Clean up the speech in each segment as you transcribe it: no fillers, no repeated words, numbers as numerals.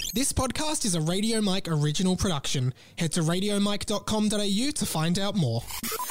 This podcast is a Radio Mike original production. Head to radiomike.com.au to find out more.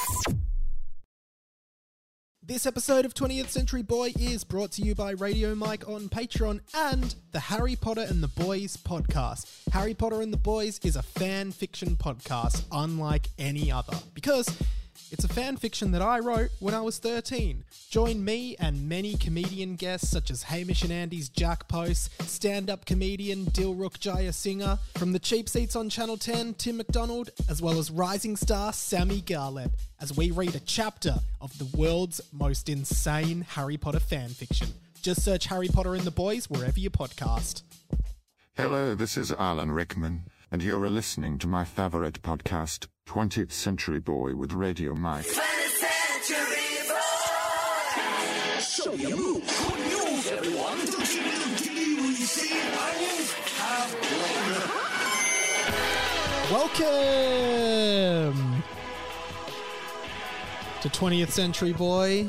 This episode of 20th Century Boy is brought to you by Radio Mike on Patreon and the Harry Potter and the Boys podcast. Harry Potter and the Boys is a fan fiction podcast unlike any other because it's a fan fiction that I wrote when I was 13. Join me and many comedian guests such as Hamish and Andy's Jack Post, stand-up comedian Dilruk Jayasinghe, from the cheap seats on Channel 10, Tim McDonald, as well as rising star Sammy Garleb, as we read a chapter of the world's most insane Harry Potter fan fiction. Just search Harry Potter and the Boys wherever you podcast. Hello, this is Alan Rickman, and you're listening to my favorite podcast, 20th Century Boy with Radio Mike. 20th Century Boy! Show your move. Good news, everyone. Welcome to 20th Century Boy.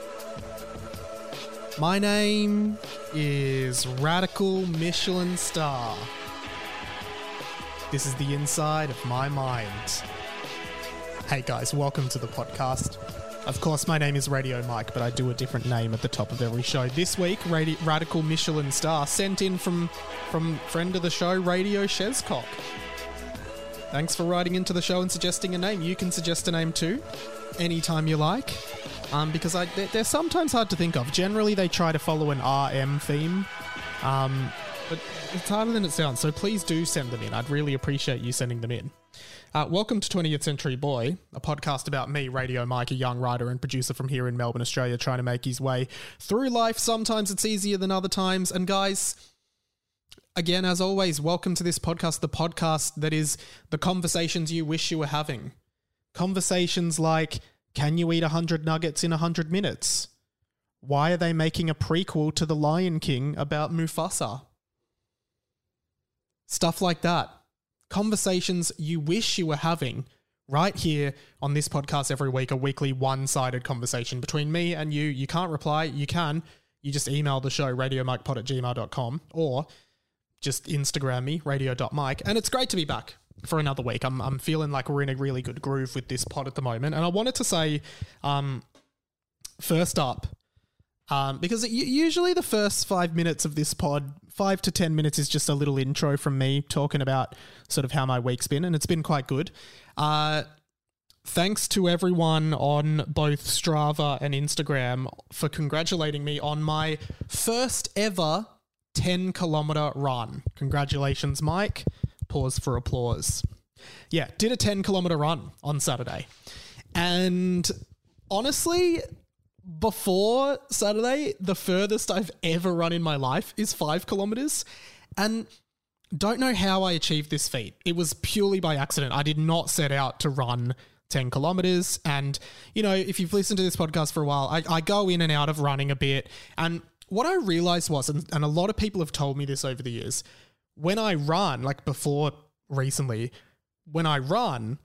My name is Radical Michelin Star. This is the inside of my mind. Hey guys, welcome to the podcast. Of course, my name is Radio Mike, but I do a different name at the top of every show. This week, Radical Michelin Star, sent in from friend of the show, Radio Shezcock. Thanks for writing into the show and suggesting a name. You can suggest a name too, anytime you like, because they're sometimes hard to think of. Generally, they try to follow an RM theme, but it's harder than it sounds, so please do send them in. I'd really appreciate you sending them in. Welcome to 20th Century Boy, a podcast about me, Radio Mike, a young writer and producer from here in Melbourne, Australia, trying to make his way through life. Sometimes it's easier than other times. And guys, again, as always, welcome to this podcast, the podcast that is the conversations you wish you were having. Conversations like, can you eat 100 nuggets in 100 minutes? Why are they making a prequel to The Lion King about Mufasa? Stuff like that. Conversations you wish you were having right here on this podcast every week, a weekly one-sided conversation between me and you. You can't reply. You can. You just email the show, radiomikepod@gmail.com, or just Instagram me, radio.mike. And it's great to be back for another week. I'm feeling like we're in a really good groove with this pod at the moment. And I wanted to say, first up, because usually the first 5 minutes of this pod, 5 to 10 minutes, is just a little intro from me talking about sort of how my week's been, and it's been quite good. Thanks to everyone on both Strava and Instagram for congratulating me on my first ever 10-kilometer run. Congratulations, Mike. Pause for applause. Yeah, did a 10-kilometer run on Saturday. And honestly, before Saturday, the furthest I've ever run in my life is 5 kilometers. And don't know how I achieved this feat. It was purely by accident. I did not set out to run 10 kilometers. And, you know, if you've listened to this podcast for a while, I go in and out of running a bit. And what I realized was, and a lot of people have told me this over the years, when I run, like before recently, when I run,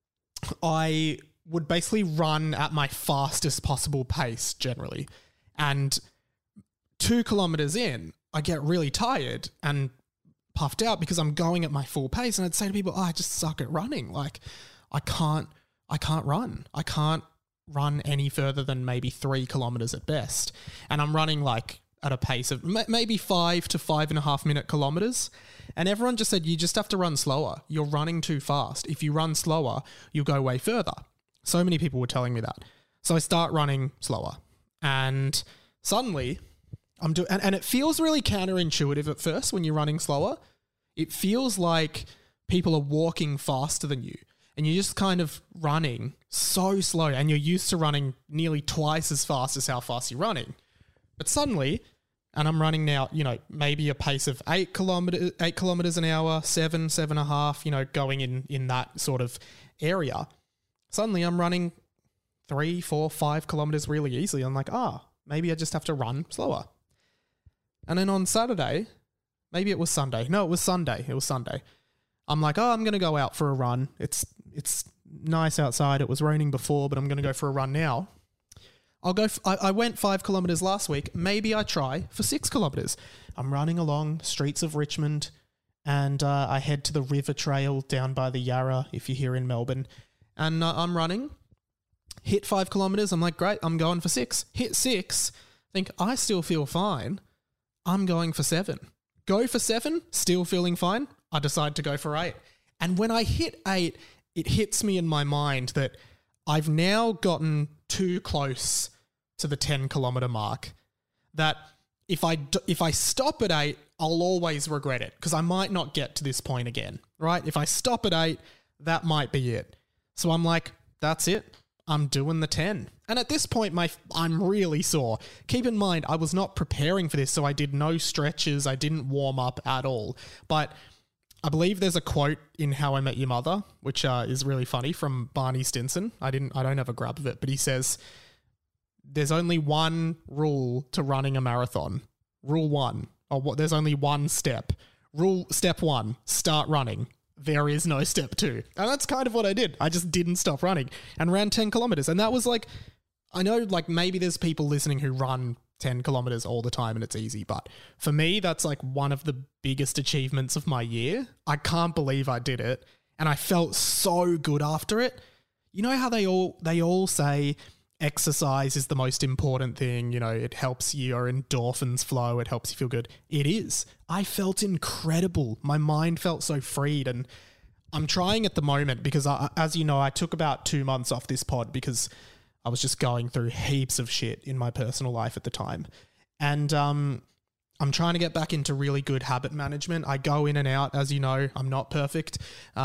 I would basically run at my fastest possible pace generally. And 2 kilometers in, I get really tired and puffed out because I'm going at my full pace. And I'd say to people, I just suck at running. Like I can't run. I can't run any further than maybe 3 kilometers at best. And I'm running like at a pace of maybe 5 to 5.5 minute kilometers. And everyone just said, you just have to run slower. You're running too fast. If you run slower, you'll go way further. So many people were telling me that. So I start running slower, and suddenly I'm doing, and it feels really counterintuitive at first when you're running slower. It feels like people are walking faster than you, and you're just kind of running so slow, and you're used to running nearly twice as fast as how fast you're running. But suddenly, and I'm running now, you know, maybe a pace of 8 kilometers an hour, 7.5, you know, going in that sort of area. Suddenly I'm running 3, 4, 5 kilometers really easily. I'm like, maybe I just have to run slower. And then on Saturday, maybe it was Sunday. No, it was Sunday. I'm like, I'm going to go out for a run. It's nice outside. It was raining before, but I'm going to go for a run now. I went 5 kilometers last week. Maybe I try for 6 kilometers. I'm running along streets of Richmond, and I head to the River Trail down by the Yarra, if you're here in Melbourne, and I'm running. Hit 5 kilometers. I'm like, great, I'm going for 6. Hit 6. Think, I still feel fine. I'm going for 7. Go for 7, still feeling fine. I decide to go for 8. And when I hit 8, it hits me in my mind that I've now gotten too close to the 10 kilometer mark, that if I stop at 8, I'll always regret it because I might not get to this point again, right? If I stop at 8, that might be it. So I'm like, that's it. I'm doing the 10. And at this point, I'm really sore. Keep in mind, I was not preparing for this, so I did no stretches. I didn't warm up at all. But I believe there's a quote in How I Met Your Mother, which is really funny, from Barney Stinson. I don't have a grab of it, but he says, there's only one rule to running a marathon. Rule 1. There's only one step. Step 1, start running. There is no step 2. And that's kind of what I did. I just didn't stop running and ran 10 kilometers. And that was like, I know like maybe there's people listening who run 10 kilometers all the time and it's easy. But for me, that's like one of the biggest achievements of my year. I can't believe I did it. And I felt so good after it. You know how they all say exercise is the most important thing. You know, it helps your endorphins flow. It helps you feel good. It is. I felt incredible. My mind felt so freed. And I'm trying at the moment because, as you know, I took about 2 months off this pod because I was just going through heaps of shit in my personal life at the time. And I'm trying to get back into really good habit management. I go in and out, as you know, I'm not perfect.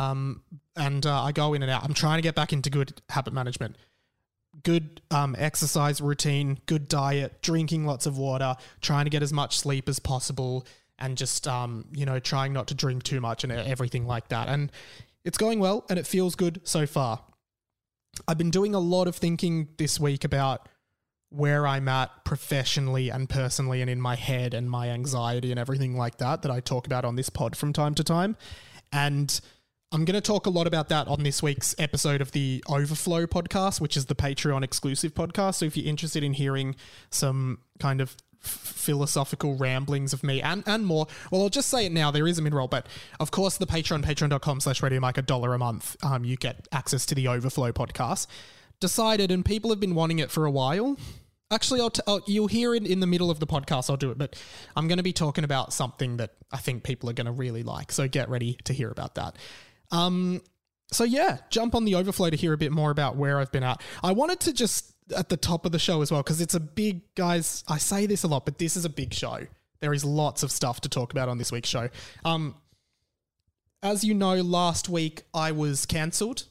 I go in and out. I'm trying to get back into good habit management. Good exercise routine, good diet, drinking lots of water, trying to get as much sleep as possible, and just, trying not to drink too much and everything like that. And it's going well and it feels good so far. I've been doing a lot of thinking this week about where I'm at professionally and personally and in my head and my anxiety and everything like that I talk about on this pod from time to time. And I'm going to talk a lot about that on this week's episode of the Overflow podcast, which is the Patreon exclusive podcast. So if you're interested in hearing some kind of philosophical ramblings of me and more, well, I'll just say it now, there is a mid-roll, but of course the patreon.com/RadioMike, $1 a month, you get access to the Overflow podcast. Decided, and people have been wanting it for a while. Actually, you'll hear it in the middle of the podcast, I'll do it, but I'm going to be talking about something that I think people are going to really like, so get ready to hear about that. So yeah, jump on the Overflow to hear a bit more about where I've been at. I wanted to just, at the top of the show as well, because it's a big, guys, I say this a lot, but this is a big show. There is lots of stuff to talk about on this week's show. As you know, last week I was cancelled.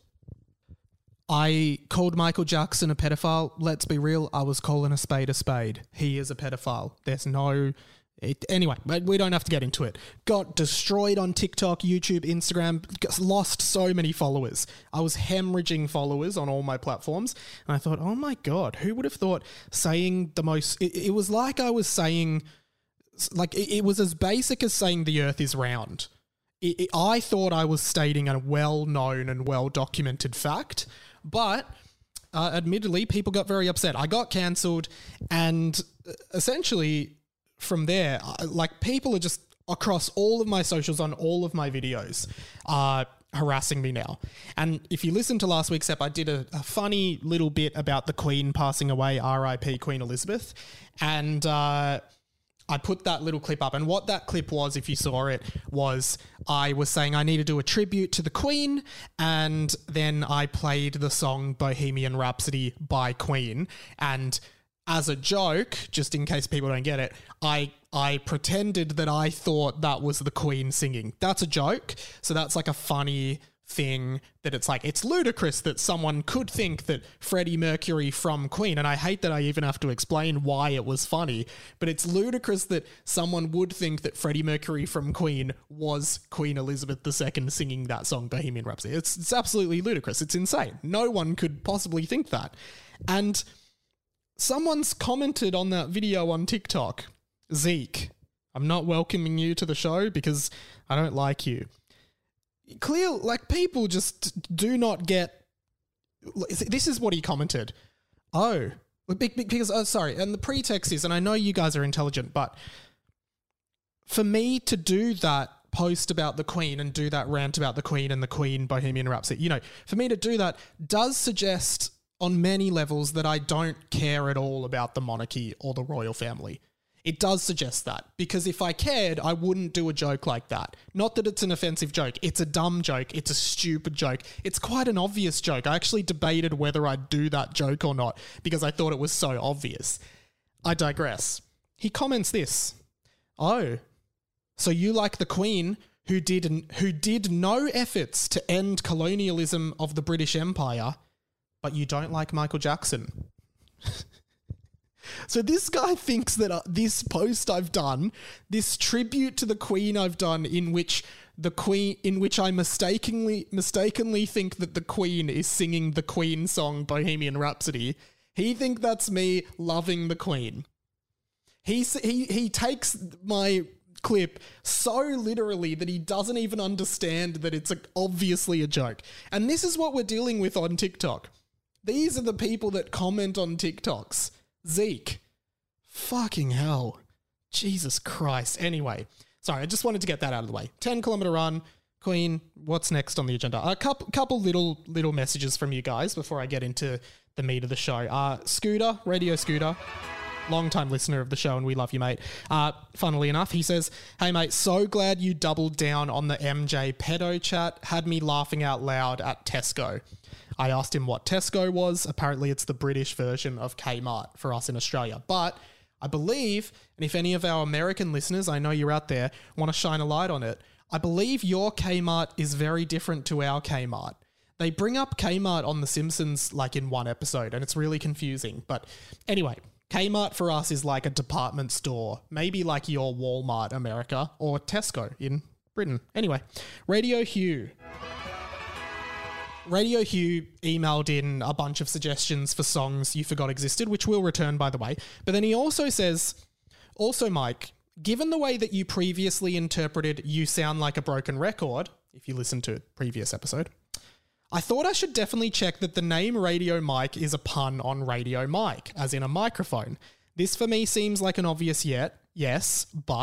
I called Michael Jackson a pedophile. Let's be real, I was calling a spade a spade. He is a pedophile. There's no... Anyway, we don't have to get into it. Got destroyed on TikTok, YouTube, Instagram, lost so many followers. I was hemorrhaging followers on all my platforms. And I thought, oh my God, who would have thought saying the most... It was like I was saying... Like, it was as basic as saying the earth is round. I thought I was stating a well-known and well-documented fact, but... admittedly, people got very upset. I got cancelled, and essentially... From there, like, people are just across all of my socials on all of my videos harassing me now. And if you listen to last week's ep, I did a funny little bit about the Queen passing away, RIP Queen Elizabeth. And I put that little clip up. And what that clip was, if you saw it, was I was saying I need to do a tribute to the Queen. And then I played the song Bohemian Rhapsody by Queen. And as a joke, just in case people don't get it, I pretended that I thought that was the Queen singing. That's a joke. So that's like a funny thing that it's like, it's ludicrous that someone could think that Freddie Mercury from Queen, and I hate that I even have to explain why it was funny, but it's ludicrous that someone would think that Freddie Mercury from Queen was Queen Elizabeth II singing that song, Bohemian Rhapsody. It's absolutely ludicrous. It's insane. No one could possibly think that. And... someone's commented on that video on TikTok, Zeke, I'm not welcoming you to the show because I don't like you. Clear, like, people just do not get... This is what he commented. Sorry, and the pretext is, and I know you guys are intelligent, but for me to do that post about the Queen and do that rant about the Queen and the Queen Bohemian Rhapsody. For me to do that does suggest on many levels that I don't care at all about the monarchy or the royal family. It does suggest that, because if I cared, I wouldn't do a joke like that. Not that it's an offensive joke. It's a dumb joke. It's a stupid joke. It's quite an obvious joke. I actually debated whether I'd do that joke or not because I thought it was so obvious. I digress. He comments this. Oh, so you like the Queen who did no efforts to end colonialism of the British Empire, but you don't like Michael Jackson. So this guy thinks that this post I've done, this tribute to the Queen I've done, in which I mistakenly think that the Queen is singing the Queen song Bohemian Rhapsody, he thinks that's me loving the Queen. He takes my clip so literally that he doesn't even understand that it's obviously a joke. And this is what we're dealing with on TikTok. These are the people that comment on TikToks. Zeke. Fucking hell. Jesus Christ. Anyway, sorry, I just wanted to get that out of the way. 10-kilometer run. Queen, what's next on the agenda? A couple little messages from you guys before I get into the meat of the show. Scooter, Radio Scooter, long-time listener of the show, and we love you, mate. Funnily enough, he says, hey, mate, so glad you doubled down on the MJ pedo chat. Had me laughing out loud at Tesco. I asked him what Tesco was. Apparently, it's the British version of Kmart for us in Australia. But I believe, and if any of our American listeners, I know you're out there, want to shine a light on it, I believe your Kmart is very different to our Kmart. They bring up Kmart on The Simpsons like in one episode, and it's really confusing. But anyway, Kmart for us is like a department store, maybe like your Walmart America or Tesco in Britain. Anyway, Radio Hugh emailed in a bunch of suggestions for songs you forgot existed, which will return, by the way. But then he also says, also, Mike, given the way that you previously interpreted You Sound Like a Broken Record, if you listened to a previous episode, I thought I should definitely check that the name Radio Mike is a pun on Radio Mike, as in a microphone. This for me seems like an obvious yes, but ...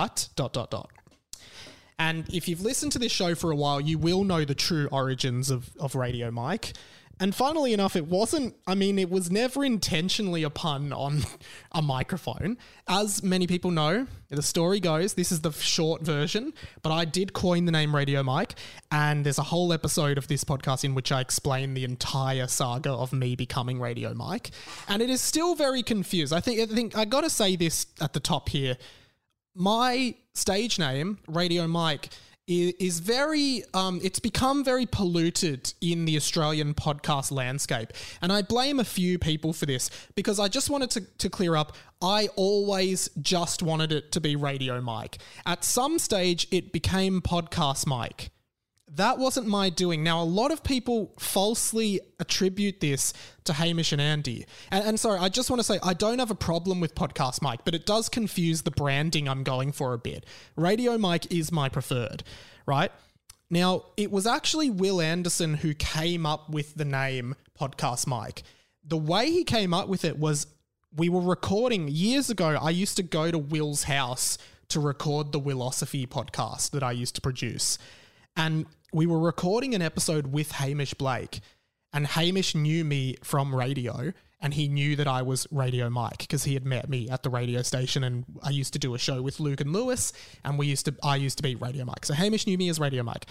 And if you've listened to this show for a while, you will know the true origins of Radio Mike. And funnily enough, it was never intentionally a pun on a microphone. As many people know, the story goes, this is the short version, but I did coin the name Radio Mike, and there's a whole episode of this podcast in which I explain the entire saga of me becoming Radio Mike. And it is still very confused. I think I got to say this at the top here. My stage name, Radio Mike, is very, it's become very polluted in the Australian podcast landscape. And I blame a few people for this because I just wanted to clear up, I always just wanted it to be Radio Mike. At some stage, it became Podcast Mike. That wasn't my doing. Now, a lot of people falsely attribute this to Hamish and Andy. And sorry, I just want to say, I don't have a problem with Podcast Mike, but it does confuse the branding I'm going for a bit. Radio Mike is my preferred, right? Now, it was actually Will Anderson who came up with the name Podcast Mike. The way he came up with it was, we were recording years ago. I used to go to Will's house to record the Willosophy podcast that I used to produce. And we were recording an episode with Hamish Blake, and Hamish knew me from radio, and he knew that I was Radio Mike because he had met me at the radio station, and I used to do a show with Luke and Lewis, and I used to be Radio Mike. So Hamish knew me as Radio Mike.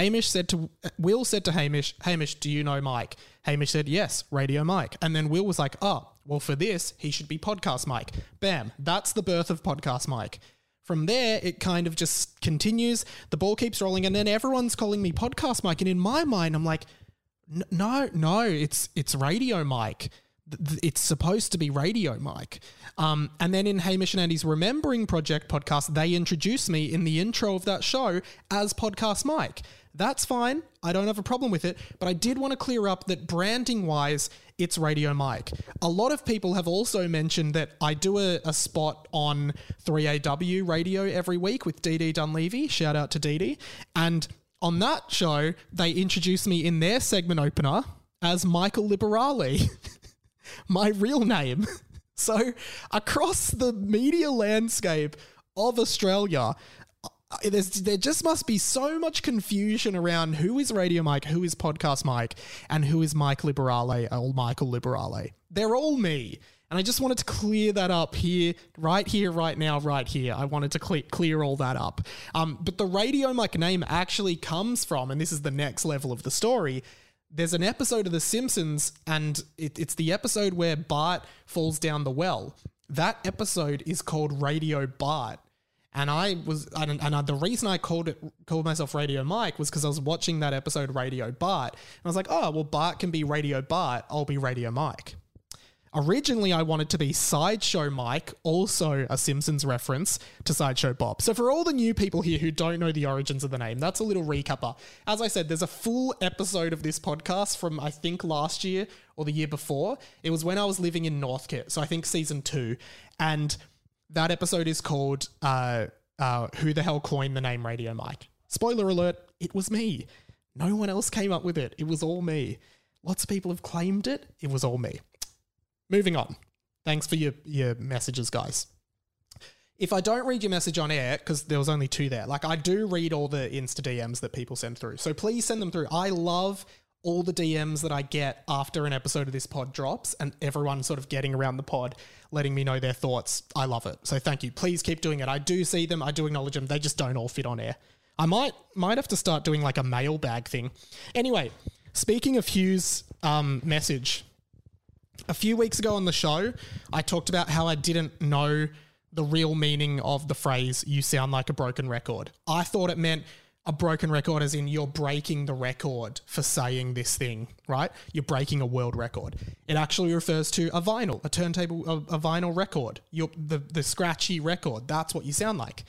Will said to Hamish, do you know Mike? Hamish said, yes, Radio Mike. And then Will was like, oh, well, for this, he should be Podcast Mike. Bam, that's the birth of Podcast Mike. From there, it kind of just continues. The ball keeps rolling, and then everyone's calling me Podcast Mike. And in my mind, I'm like, no, it's Radio Mike. It's supposed to be Radio Mike. And then in Hamish and Andy's Remembering Project podcast, they introduced me in the intro of that show as Podcast Mike. That's fine. I don't have a problem with it. But I did want to clear up that branding-wise, it's Radio Mike. A lot of people have also mentioned that I do a spot on 3AW radio every week with Dee Dee Dunleavy. Shout out to Dee Dee. And on that show, they introduced me in their segment opener as Michael Liberale, my real name. So across the media landscape of Australia, there just must be so much confusion around who is Radio Mike, who is Podcast Mike, and who is Mike Liberale or Michael Liberale. They're all me. And I just wanted to clear that up here, right now, right here. I wanted to clear all that up. But the Radio Mike name actually comes from, and this is the next level of the story, there's an episode of The Simpsons, and it's the episode where Bart falls down the well. That episode is called Radio Bart. And the reason I called myself Radio Mike was because I was watching that episode Radio Bart. And I was like, oh, well, Bart can be Radio Bart. I'll be Radio Mike. Originally, I wanted to be Sideshow Mike, also a Simpsons reference to Sideshow Bob. So for all the new people here who don't know the origins of the name, that's a little recapper. As I said, there's a full episode of this podcast from, I think, last year or the year before. It was when I was living in Northcote, so I think season 2. And that episode is called Who the Hell Coined the Name Radio Mike? Spoiler alert, it was me. No one else came up with it. It was all me. Lots of people have claimed it. It was all me. Moving on. Thanks for your messages, guys. If I don't read your message on air, because there was only 2 there, like I do read all the Insta DMs that people send through. So please send them through. I love all the DMs that I get after an episode of this pod drops and everyone sort of getting around the pod, letting me know their thoughts. I love it. So thank you. Please keep doing it. I do see them. I do acknowledge them. They just don't all fit on air. I might have to start doing like a mailbag thing. Anyway, speaking of Hugh's message, a few weeks ago on the show, I talked about how I didn't know the real meaning of the phrase, you sound like a broken record. I thought it meant a broken record as in you're breaking the record for saying this thing, right? You're breaking a world record. It actually refers to a vinyl, a turntable, a vinyl record. The scratchy record. That's what you sound like.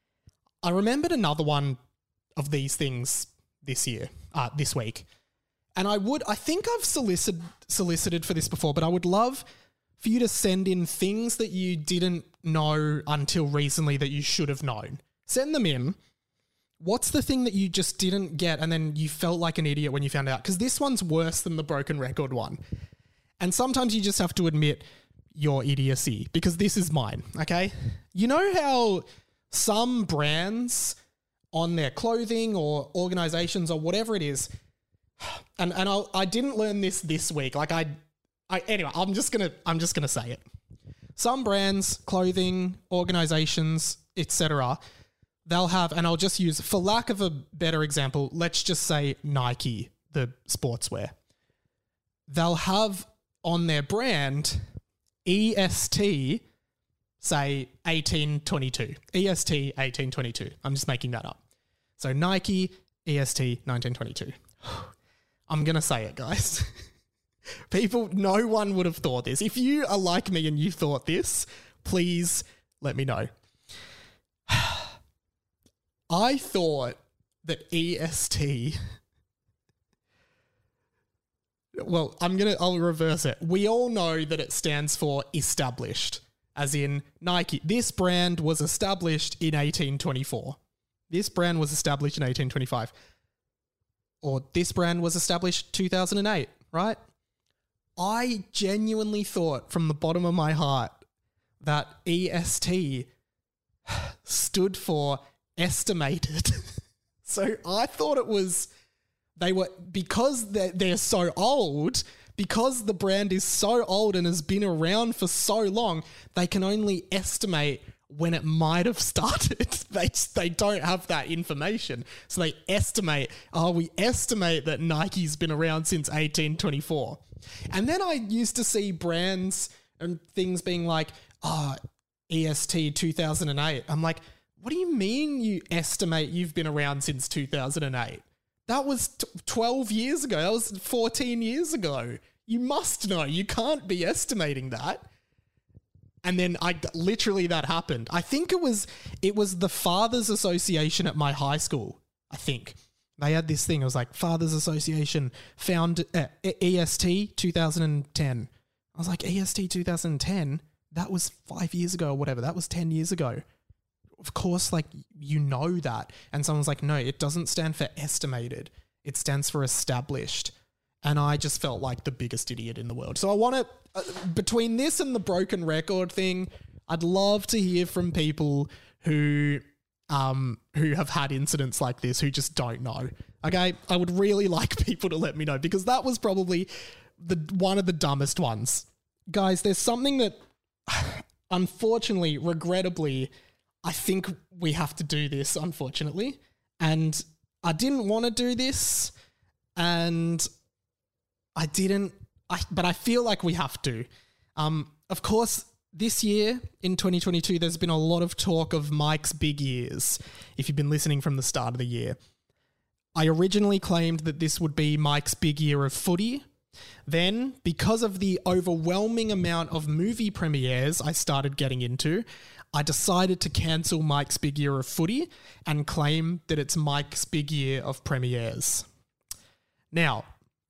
I remembered another one of these things this week. And I think I've solicited for this before, but I would love for you to send in things that you didn't know until recently that you should have known. Send them in. What's the thing that you just didn't get and then you felt like an idiot when you found out? Because this one's worse than the broken record one. And sometimes you just have to admit your idiocy because this is mine, okay? You know how some brands on their clothing or organizations or whatever it is, and I didn't learn this week. Like anyway, I'm just gonna say it. Some brands, clothing, organizations, etc., they'll have, and I'll just use, for lack of a better example, let's just say Nike, the sportswear. They'll have on their brand EST, say 1822. EST 1822. I'm just making that up. So Nike EST 1922. I'm going to say it, guys. No one would have thought this. If you are like me and you thought this, please let me know. I thought that EST... Well, I'll reverse it. We all know that it stands for established, as in Nike. This brand was established in 1824. This brand was established in 1825. Or this brand was established 2008, right? I genuinely thought from the bottom of my heart that EST stood for estimated. So I thought it was, because they're so old, because the brand is so old and has been around for so long, they can only estimate when it might have started. They don't have that information. So they estimate, we estimate that Nike's been around since 1824. And then I used to see brands and things being like, EST 2008. I'm like, what do you mean you estimate you've been around since 2008? That was 12 years ago. That was 14 years ago. You must know. You can't be estimating that. And then literally that happened. I think it was the Fathers Association at my high school. I think they had this thing. It was like Fathers Association found EST 2010. I was like, EST 2010? That was 5 years ago or whatever. That was 10 years ago. Of course, you know that. And someone's like, no, it doesn't stand for estimated. It stands for established. And I just felt like the biggest idiot in the world. So I want to, between this and the broken record thing, I'd love to hear from people who who have had incidents like this who just don't know. Okay, I would really like people to let me know, because that was probably one of the dumbest ones. Guys, there's something that, unfortunately, regrettably, I think we have to do this, unfortunately. And I didn't want to do this, and I didn't, but I feel like we have to. Of course, this year, in 2022, there's been a lot of talk of Mike's big years, if you've been listening from the start of the year. I originally claimed that this would be Mike's big year of footy. Then, because of the overwhelming amount of movie premieres I started getting into, I decided to cancel Mike's big year of footy and claim that it's Mike's big year of premieres. Now,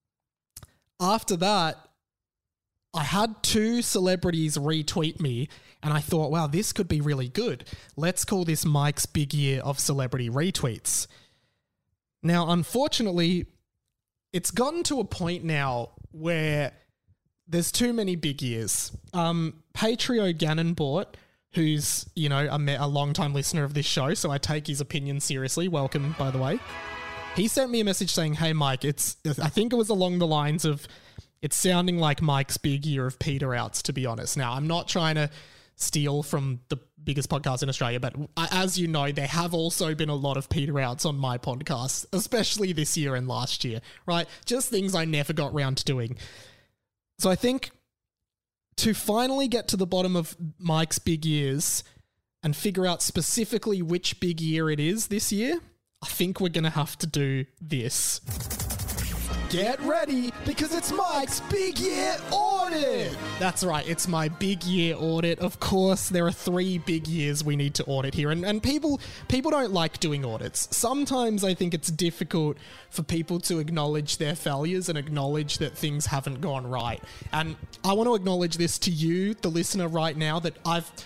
after that, I had 2 celebrities retweet me, and I thought, wow, this could be really good. Let's call this Mike's big year of celebrity retweets. Now, unfortunately, it's gotten to a point now where there's too many big years. Patrio Gannonbort, who's, a long-time listener of this show, so I take his opinion seriously. Welcome, by the way. He sent me a message saying, hey, Mike, I think it was along the lines of, it's sounding like Mike's big year of peter outs, to be honest. Now, I'm not trying to steal from the biggest podcast in Australia, but as you know, there have also been a lot of peter outs on my podcast, especially this year and last year, right? Just things I never got round to doing. So I think to finally get to the bottom of Mike's big years and figure out specifically which big year it is this year, I think we're going to have to do this. Get ready, because it's Mike's big year audit. That's right, it's my big year audit. Of course, there are 3 big years we need to audit here, and people don't like doing audits. Sometimes I think it's difficult for people to acknowledge their failures and acknowledge that things haven't gone right. And I want to acknowledge this to you, the listener, right now, that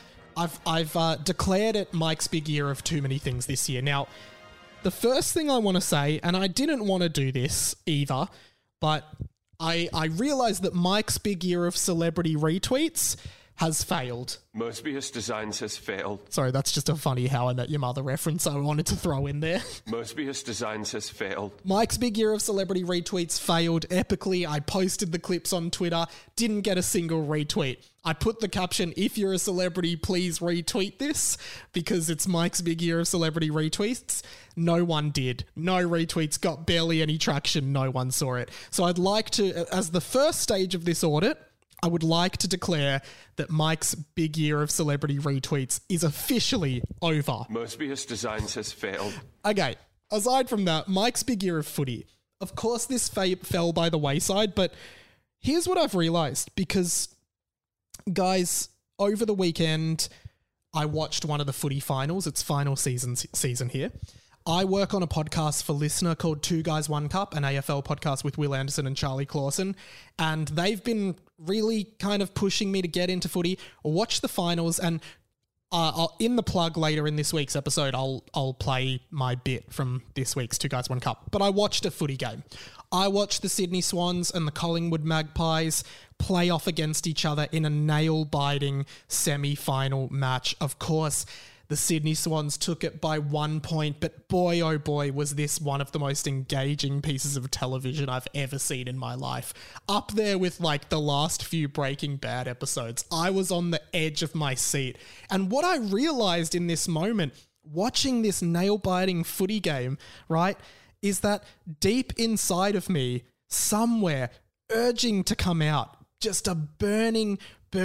I've declared it Mike's big year of too many things this year. Now, the first thing I want to say, and I didn't want to do this either, but I realized that Mike's big year of celebrity retweets has failed. Mobius Designs has failed. Sorry, that's just a funny How I Met Your Mother reference I wanted to throw in there. Mobius Designs has failed. Mike's big year of celebrity retweets failed epically. I posted the clips on Twitter, didn't get a single retweet. I put the caption, if you're a celebrity, please retweet this, because it's Mike's big year of celebrity retweets. No one did. No retweets, got barely any traction, no one saw it. So I'd like to, as the first stage of this audit, I would like to declare that Mike's big year of celebrity retweets is officially over. Mobius Designs has failed. Okay, aside from that, Mike's big year of footy. Of course, this fell by the wayside, but here's what I've realised, because, guys, over the weekend, I watched one of the footy finals. It's final season here. I work on a podcast for Listener called Two Guys, One Cup, an AFL podcast with Will Anderson and Charlie Clausen, and they've been really kind of pushing me to get into footy, watch the finals, and in the plug later in this week's episode, I'll play my bit from this week's Two Guys, One Cup. But I watched a footy game. I watched the Sydney Swans and the Collingwood Magpies play off against each other in a nail-biting semi-final match. Of course, the Sydney Swans took it by 1 point, but boy, oh boy, was this one of the most engaging pieces of television I've ever seen in my life. Up there with like the last few Breaking Bad episodes. I was on the edge of my seat. And what I realized in this moment, watching this nail-biting footy game, right, is that deep inside of me, somewhere urging to come out, just a burning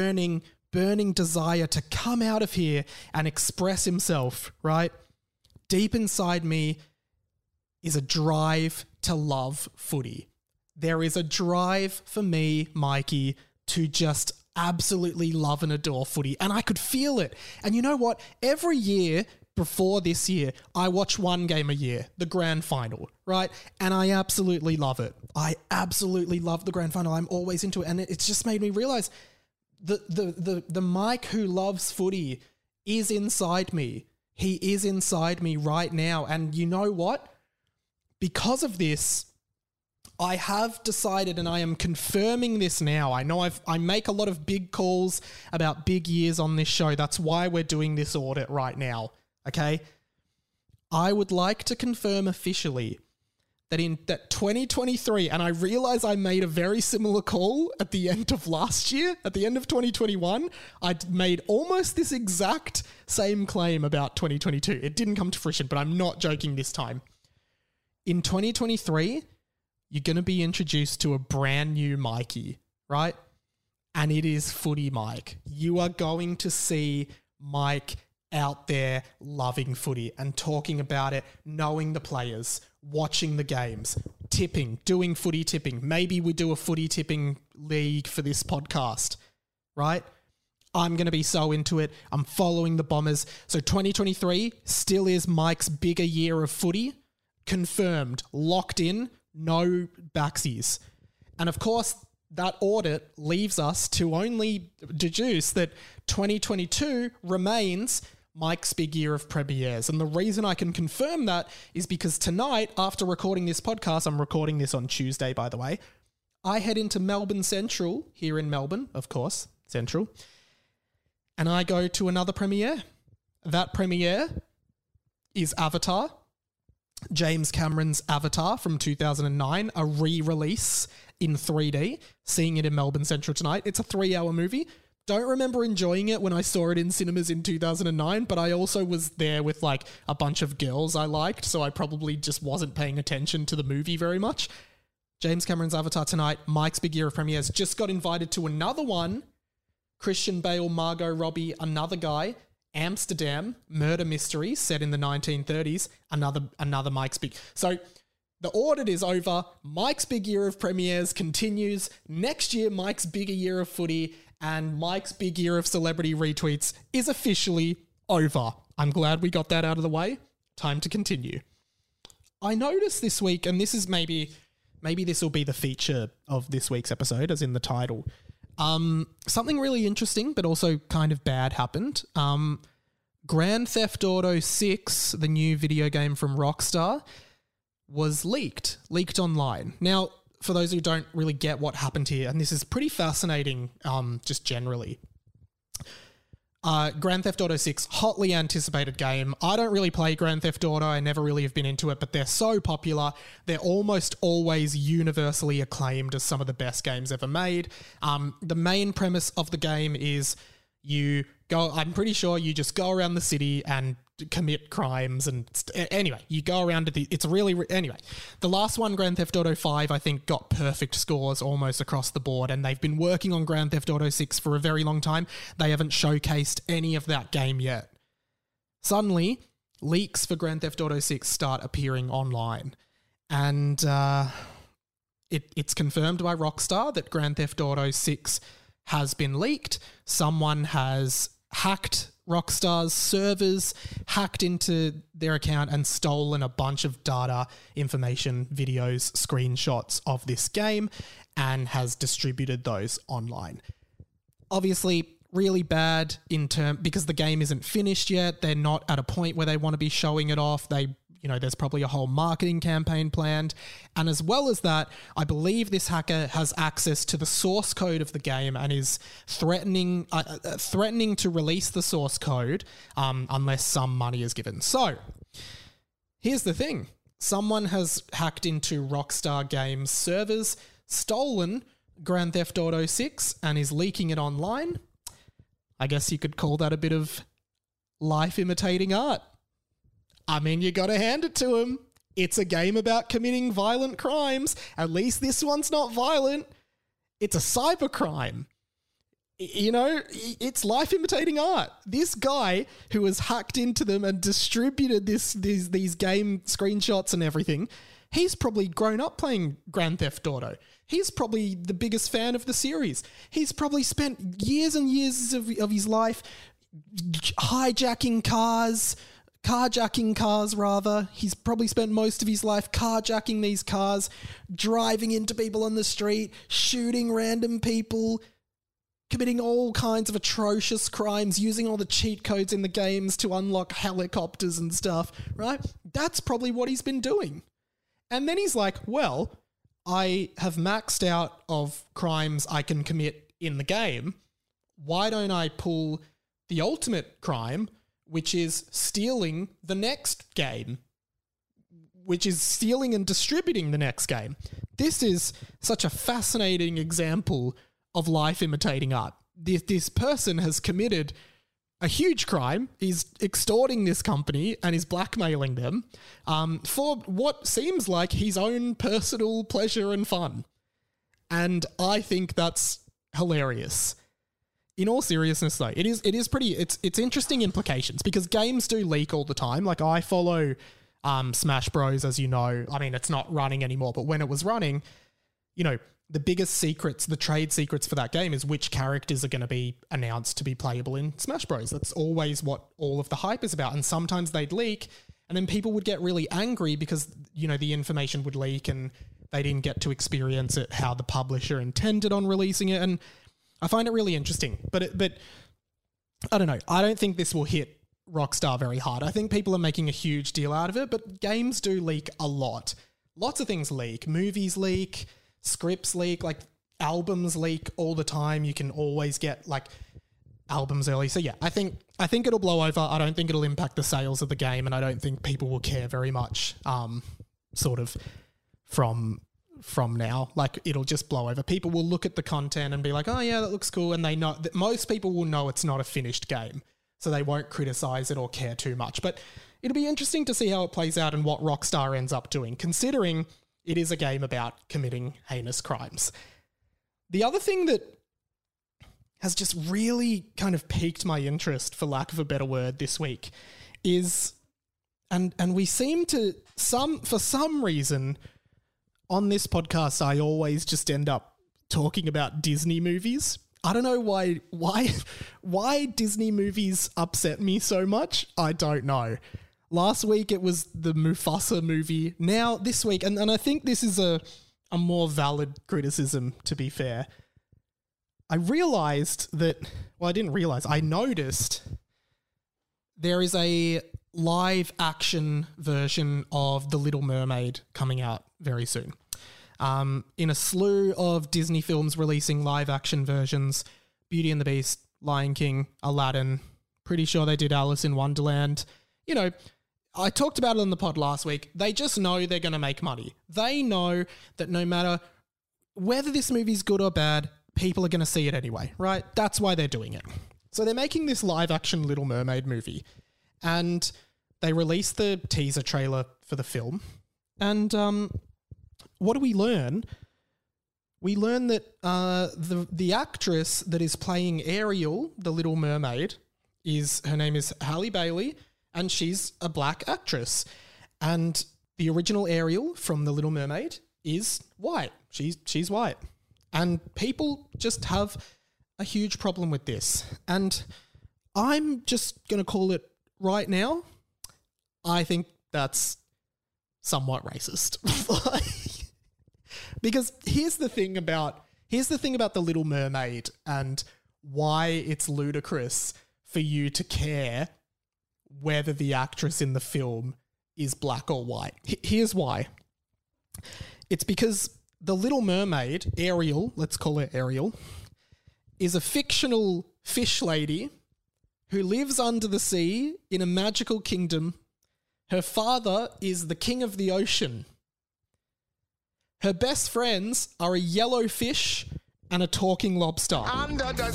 desire to come out of here and express himself, right? Deep inside me is a drive to love footy. There is a drive for me, Mikey, to just absolutely love and adore footy. And I could feel it. And you know what? Every year before this year, I watch one game a year, the grand final, right? And I absolutely love it. I absolutely love the grand final. I'm always into it. And it's just made me realize the Mike who loves footy is inside me. He is inside me right now. And you know what? Because of this, I have decided, and I am confirming this now. I know I make a lot of big calls about big years on this show. That's why we're doing this audit right now. Okay? I would like to confirm officially that in that 2023, and I realize I made a very similar call at the end of last year, at the end of 2021, I'd made almost this exact same claim about 2022. It didn't come to fruition, but I'm not joking this time. In 2023, you're going to be introduced to a brand new Mikey, right? And it is Footy Mike. You are going to see Mike out there loving footy and talking about it, knowing the players, watching the games, tipping, doing footy tipping. Maybe we do a footy tipping league for this podcast, right? I'm going to be so into it. I'm following the Bombers. So 2023 still is Mike's bigger year of footy. Confirmed, locked in, no backsies. And of course, that audit leaves us to only deduce that 2022 remains Mike's big year of premieres. And the reason I can confirm that is because tonight, after recording this podcast, I'm recording this on Tuesday, by the way, I head into Melbourne Central, here in Melbourne, of course, Central, and I go to another premiere. That premiere is Avatar, James Cameron's Avatar from 2009, a re-release in 3D, seeing it in Melbourne Central tonight. It's a 3-hour movie. Don't remember enjoying it when I saw it in cinemas in 2009, but I also was there with like a bunch of girls I liked, so I probably just wasn't paying attention to the movie very much. James Cameron's Avatar tonight, Mike's big year of premieres, just got invited to another one. Christian Bale, Margot Robbie, another guy, Amsterdam, murder mystery set in the 1930s, another Mike's big. So the audit is over. Mike's big year of premieres continues. Next year, Mike's bigger year of footy and Mike's big year of celebrity retweets is officially over. I'm glad we got that out of the way. Time to continue. I noticed this week, and this is maybe this will be the feature of this week's episode, as in the title. Something really interesting, but also kind of bad happened. Grand Theft Auto 6, the new video game from Rockstar, was leaked online. Now, for those who don't really get what happened here, and this is pretty fascinating just generally. Grand Theft Auto 6, hotly anticipated game. I don't really play Grand Theft Auto. I never really have been into it, but they're so popular. They're almost always universally acclaimed as some of the best games ever made. The main premise of the game is I'm pretty sure you just go around the city and commit crimes and anyway, you go around anyway. The last one, Grand Theft Auto 5, I think got perfect scores almost across the board, and they've been working on Grand Theft Auto 6 for a very long time. They haven't showcased any of that game yet. Suddenly, leaks for Grand Theft Auto 6 start appearing online, and it's confirmed by Rockstar that Grand Theft Auto 6 has been leaked. Someone has hacked Rockstar's servers, hacked into their account and stolen a bunch of data, information, videos, screenshots of this game and has distributed those online. Obviously, really bad because the game isn't finished yet. They're not at a point where they want to be showing it off. There's probably a whole marketing campaign planned. And as well as that, I believe this hacker has access to the source code of the game and is threatening to release the source code unless some money is given. So, here's the thing. Someone has hacked into Rockstar Games servers, stolen Grand Theft Auto 6 and is leaking it online. I guess you could call that a bit of life imitating art. I mean, you gotta hand it to him. It's a game about committing violent crimes. At least this one's not violent. It's a cybercrime. It's life imitating art. This guy who has hacked into them and distributed these game screenshots and everything, he's probably grown up playing Grand Theft Auto. He's probably the biggest fan of the series. He's probably spent years and years of his life carjacking cars. He's probably spent most of his life carjacking these cars, driving into people on the street, shooting random people, committing all kinds of atrocious crimes, using all the cheat codes in the games to unlock helicopters and stuff, right? That's probably what he's been doing. And then he's like, well, I have maxed out of crimes I can commit in the game. Why don't I pull the ultimate crime, which is stealing the next game, which is stealing and distributing the next game. This is such a fascinating example of life imitating art. This person has committed a huge crime. He's extorting this company and is blackmailing them for what seems like his own personal pleasure and fun. And I think that's hilarious. In all seriousness, though, it's interesting implications because games do leak all the time. Like, I follow Smash Bros, as you know. I mean, it's not running anymore, but when it was running, you know, the biggest secrets, the trade secrets for that game is which characters are going to be announced to be playable in Smash Bros. That's always what all of the hype is about. And sometimes they'd leak and then people would get really angry because, you know, the information would leak and they didn't get to experience it how the publisher intended on releasing it. And I find it really interesting. But I don't know. I don't think this will hit Rockstar very hard. I think people are making a huge deal out of it, but games do leak a lot. Lots of things leak. Movies leak. Scripts leak, like albums leak all the time. You can always get like albums early. So yeah, I think it'll blow over. I don't think it'll impact the sales of the game, and I don't think people will care very much. Sort of from now, like it'll just blow over. People will look at the content and be like, "Oh yeah, that looks cool," and they know that most people will know it's not a finished game, so they won't criticize it or care too much. But it'll be interesting to see how it plays out and what Rockstar ends up doing, considering it is a game about committing heinous crimes. The other thing that has just really kind of piqued my interest, for lack of a better word, this week is, and we seem to, for some reason, on this podcast, I always just end up talking about Disney movies. I don't know why Disney movies upset me so much. I don't know. Last week it was the Mufasa movie. Now this week, and I think this is a more valid criticism, to be fair. I realized that, well, I didn't realize, I noticed there is a live action version of The Little Mermaid coming out very soon. In a slew of Disney films releasing live action versions, Beauty and the Beast, Lion King, Aladdin, pretty sure they did Alice in Wonderland. You know, I talked about it on the pod last week. They just know they're going to make money. They know that no matter whether this movie's good or bad, people are going to see it anyway, right? That's why they're doing it. So they're making this live-action Little Mermaid movie. And they released the teaser trailer for the film. And what do we learn? We learn that the actress that is playing Ariel, the Little Mermaid, her name is Halle Bailey, and she's a black actress. And the original Ariel from The Little Mermaid is white. She's white. And people just have a huge problem with this. And I'm just going to call it right now. I think that's somewhat racist. Because here's the thing about The Little Mermaid and why it's ludicrous for you to care whether the actress in the film is black or white. Here's why. It's because The Little Mermaid, Ariel, let's call her Ariel, is a fictional fish lady who lives under the sea in a magical kingdom. Her father is the king of the ocean. Her best friends are a yellow fish and a talking lobster. Under the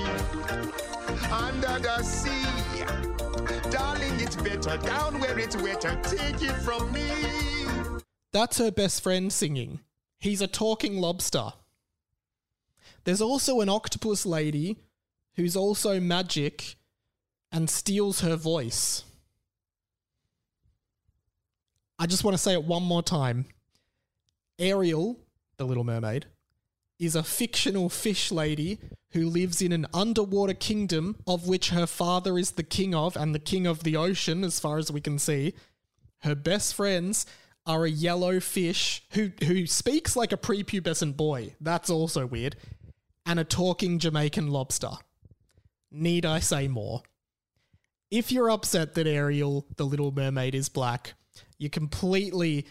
sea, darling, it's better down where it's wetter. Take it from me. That's her best friend singing. He's a talking lobster. There's also an octopus lady who's also magic and steals her voice. I just want to say it one more time. Ariel, the Little Mermaid, is a fictional fish lady who lives in an underwater kingdom of which her father is the king of and the king of the ocean, as far as we can see. Her best friends are a yellow fish who speaks like a prepubescent boy. That's also weird. And a talking Jamaican lobster. Need I say more? If you're upset that Ariel, the Little Mermaid, is black, you're completely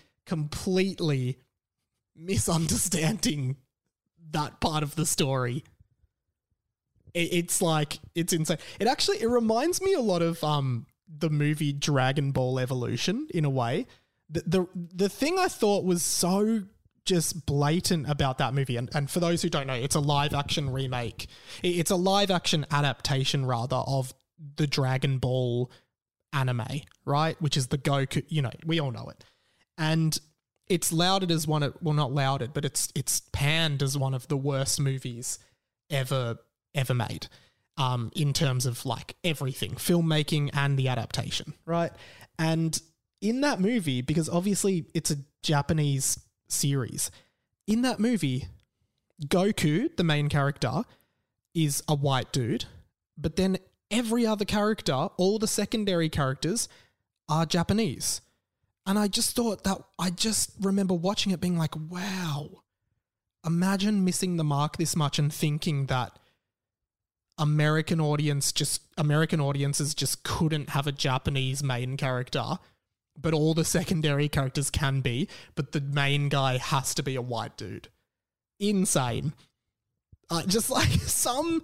misunderstanding that part of the story. It's insane. It reminds me a lot of the movie Dragon Ball Evolution in a way. The thing I thought was so just blatant about that movie, and for those who don't know, it's a live action remake. It's a live action adaptation rather of the Dragon Ball anime, right? Which is the Goku, we all know it. And it's lauded as not lauded, but it's panned as one of the worst movies ever made, in terms of like everything, filmmaking and the adaptation, right? And in that movie, because obviously it's a Japanese series, in that movie, Goku, the main character, is a white dude, but then every other character, all the secondary characters, are Japanese. And I just remember watching it being like, wow, imagine missing the mark this much and thinking that American audiences just couldn't have a Japanese main character, but all the secondary characters can be, but the main guy has to be a white dude. Insane. Just like some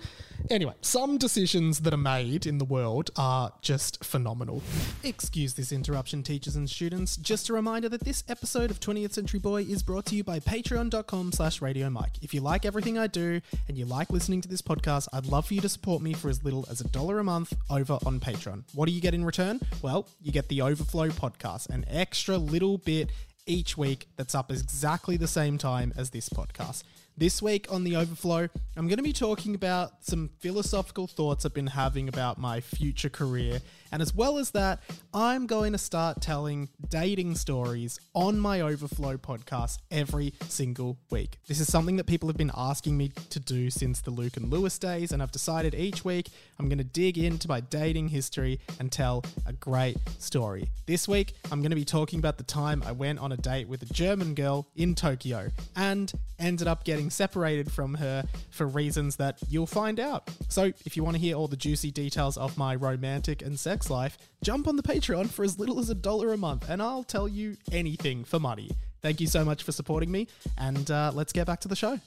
decisions that are made in the world are just phenomenal. Excuse this interruption, teachers and students. Just a reminder that this episode of 20th Century Boy is brought to you by patreon.com/Radio Mike. If you like everything I do and you like listening to this podcast, I'd love for you to support me for as little as $1 a month over on Patreon. What do you get in return? Well, you get the Overflow podcast, an extra little bit each week that's up exactly the same time as this podcast. This week on The Overflow, I'm going to be talking about some philosophical thoughts I've been having about my future career. And as well as that, I'm going to start telling dating stories on my Overflow podcast every single week. This is something that people have been asking me to do since the Luke and Lewis days, and I've decided each week I'm going to dig into my dating history and tell a great story. This week, I'm going to be talking about the time I went on a date with a German girl in Tokyo and ended up getting separated from her for reasons that you'll find out. So if you want to hear all the juicy details of my romantic and sex life, jump on the Patreon for as little as $1 a month and I'll tell you anything for money. Thank you so much for supporting me, and let's get back to the show.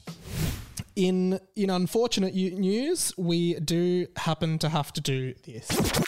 In unfortunate news, we do happen to have to do this.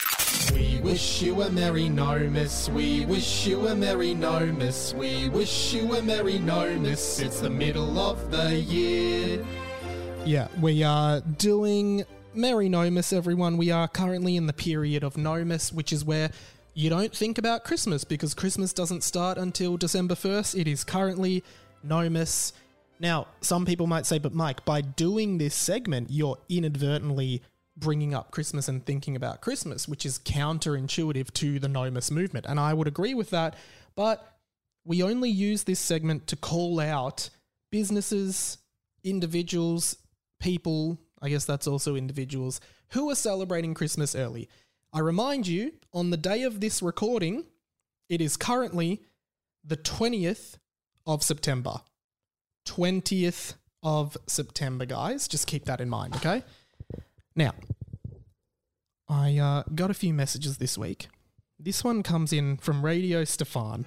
We wish you a Merry No-Miss. We wish you a Merry No-Miss. We wish you a Merry No-Miss. It's the middle of the year. Yeah, we are doing Merry No-Miss, everyone. We are currently in the period of No-Miss, which is where you don't think about Christmas because Christmas doesn't start until December 1st. It is currently No-Miss. Now, some people might say, but Mike, by doing this segment, you're inadvertently bringing up Christmas and thinking about Christmas, which is counterintuitive to the No-Miss movement. And I would agree with that, but we only use this segment to call out businesses, individuals, people, I guess that's also individuals, who are celebrating Christmas early. I remind you, on the day of this recording, it is currently the 20th of September. 20th of September, guys. Just keep that in mind, okay? Now, I got a few messages this week. This one comes in from Radio Stefan.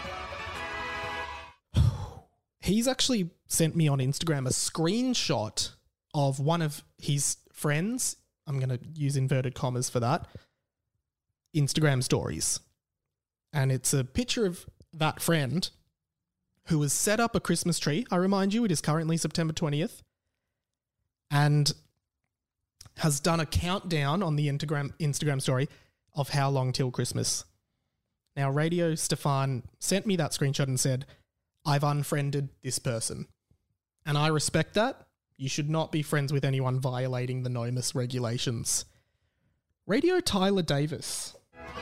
He's actually sent me on Instagram a screenshot of one of his friends, I'm going to use inverted commas for that, Instagram stories. And it's a picture of that friend who has set up a Christmas tree. I remind you, it is currently September 20th. And has done a countdown on the Instagram story of how long till Christmas. Now, Radio Stefan sent me that screenshot and said, I've unfriended this person. And I respect that. You should not be friends with anyone violating the No-Miss regulations. Radio Tyler Davis.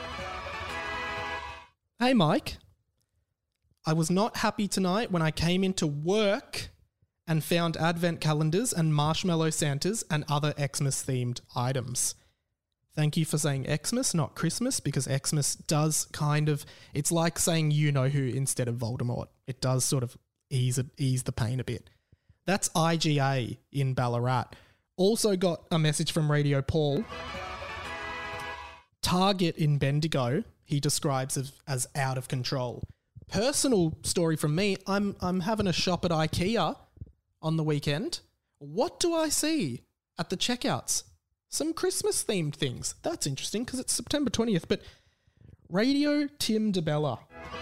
Hey, Mike. I was not happy tonight when I came into work and found advent calendars and marshmallow Santas and other Xmas-themed items. Thank you for saying Xmas, not Christmas, because Xmas does kind of... It's like saying you-know-who instead of Voldemort. It does sort of ease the pain a bit. That's IGA in Ballarat. Also got a message from Radio Paul. Target in Bendigo, he describes as out of control. Personal story from me, I'm having a shop at IKEA on the weekend. What do I see at the checkouts? Some Christmas-themed things. That's interesting because it's September 20th, but Radio Tim DeBella.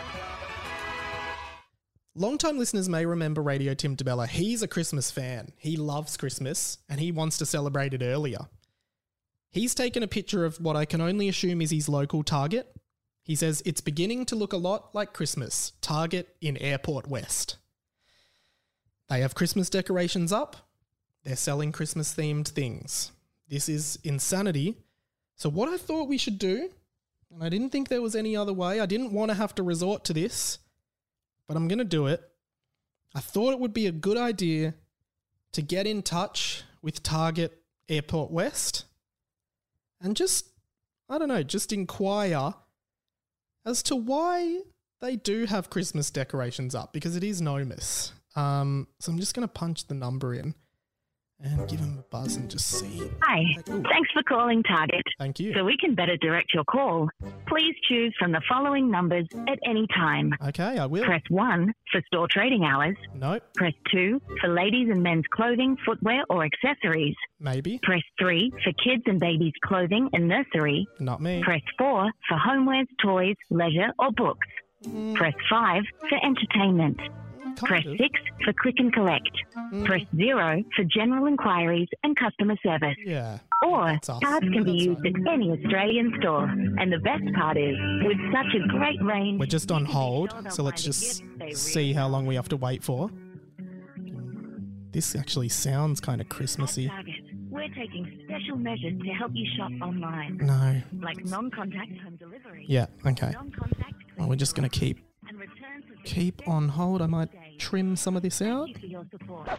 Long-time listeners may remember Radio Tim DeBella. He's a Christmas fan. He loves Christmas and he wants to celebrate it earlier. He's taken a picture of what I can only assume is his local Target. He says, it's beginning to look a lot like Christmas. Target in Airport West. They have Christmas decorations up. They're selling Christmas-themed things. This is insanity. So what I thought we should do, and I didn't think there was any other way, I didn't want to have to resort to this, but I'm going to do it. I thought it would be a good idea to get in touch with Target Airport West and just inquire as to why they do have Christmas decorations up, because it is Nomus. So I'm just going to punch the number in and give him a buzz and just see. Hi, Ooh. thanks for calling Target. Thank you. So we can better direct your call, please choose from the following numbers at any time. Okay, I will. Press 1 for store trading hours. Nope, Press 2 for ladies and men's clothing, footwear or accessories. maybe. Press 3 for kids and babies clothing and nursery. Not me. Press 4 for homewares, toys, leisure or books. Press 5 for entertainment. Press 6 for click and collect. Press 0 for general inquiries and customer service. Yeah. Or That's us. cards can be That's used at any Australian store. And the best part is, with such a great range... We're just on you can be hold, sure they'll so let's find a just gift they see really how long want. we have to wait for. This actually sounds kind of At Christmassy. Target, we're taking special measures to help you shop online. No. Like non-contact home delivery. Yeah, okay. Non-contact Well, we're just going to and return to keep on hold. I might trim some of this out. Thank you for your support.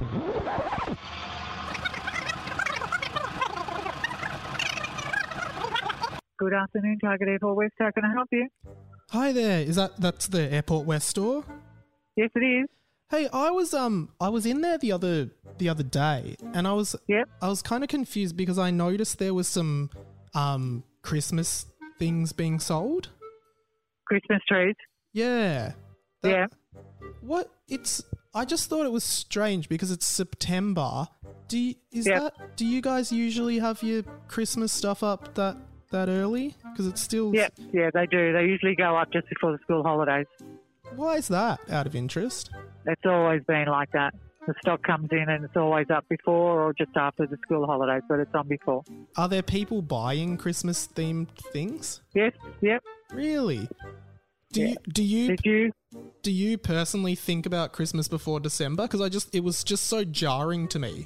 Good afternoon, Target Airport West. How can I help you? Hi there. That's the Airport West store? Yes, it is. Hey, I was in there the other day, and I was Yep. kind of confused because I noticed there was some Christmas things being sold. Christmas trees. Yeah. Yeah. What? I just thought it was strange because it's September. Do you guys usually have your Christmas stuff up that early? Because it's still. Yep. Yeah, they do. They usually go up just before the school holidays. Why is that? Out of interest. It's always been like that. The stock comes in and it's always up before or just after the school holidays, but it's on before. Are there people buying Christmas themed things? Yes. Yep. Really? Yeah. Do you Did you? do you personally think about Christmas before December? Because it was just so jarring to me.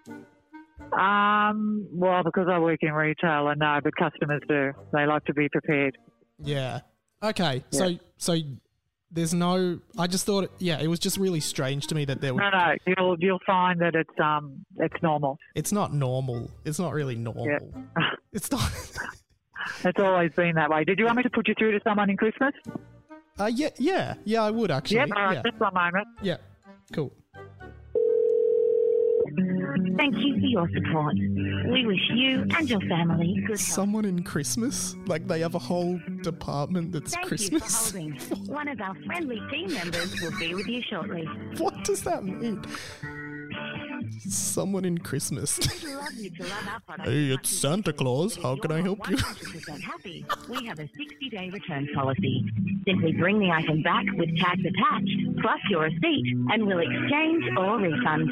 Well, because I work in retail, I know, but customers do. They like to be prepared. Yeah. Okay. So there's no. I just thought. It was just really strange to me that there. No, you'll find that it's normal. It's not normal. It's not really normal. Yeah. It's not. It's always been that way. Did you want me to put you through to someone in Christmas? Yeah, I would actually. Yep. All right, Yeah. just one moment. Yeah. Cool. Thank you for your support. We wish you and your family good health. Someone in Christmas? Like they have a whole department that's Thank Christmas? you for holding. One of our friendly team members will be with you shortly. What does that mean? Someone in Christmas. We'd love you to love our products. Hey, it's Santa Claus. How can I help you? 100% happy. We have a 60-day return policy. Simply bring the item back with tags attached, plus your receipt, and we'll exchange or refund.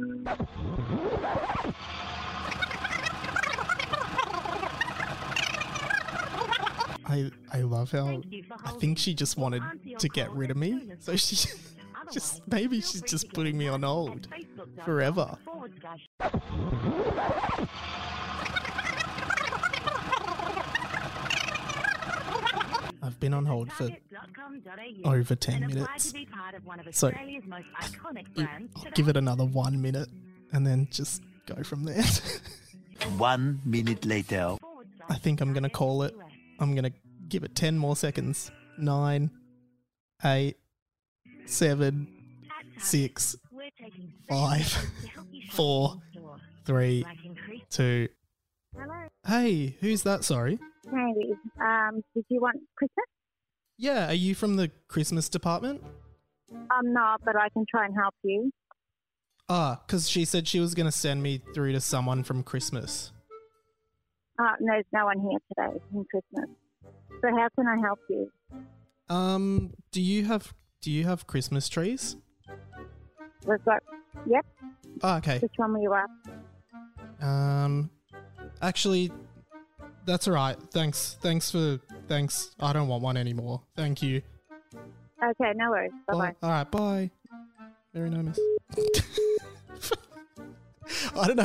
I love how Thank you for I holding. think she just wanted We'll answer your to get call rid of as me. soon as So she possible. just Otherwise, maybe feel she's free just to putting me visit on us hold at facebook.com/. forever. I've been on hold for over 10 minutes. So I'll give it another 1 minute and then just go from there. 1 minute later. I think I'm going to call it. I'm going to give it 10 more seconds. 9, 8, 7, 6, 5, 4, 3, 2. Hello. Hey, who's that? Sorry. Maybe. Did you want Christmas? Yeah, are you from the Christmas department? I'm not, but I can try and help you. Because she said she was going to send me through to someone from Christmas. There's no one here today from Christmas. So how can I help you? Do you have Christmas trees? We've got, yep. Oh, okay. Which one were you at? Actually, that's all right. Thanks. I don't want one anymore. Thank you. Okay, no worries. Bye-bye. All right, bye. Very nice. I don't know.